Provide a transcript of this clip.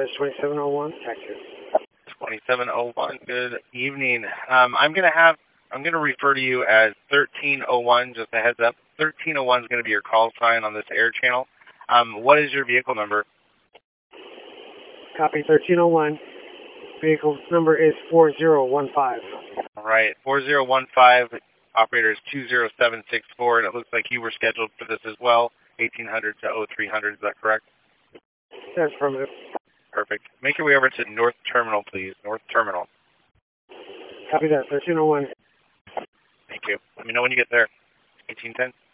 Manifest 2701, taxi. 2701, good evening. I'm going to refer to you as 1301, just a heads up. 1301 is going to be your call sign on this air channel. What is your vehicle number? Copy 1301. Vehicle number is 4015. All right, 4015, operator is 20764, and it looks like you were scheduled for this as well, 1800 to 0300, is that correct? That's affirmative. Perfect. Make your way over to North Terminal, please. North Terminal. Copy that, 1301. Thank you. Let me know when you get there. 1810.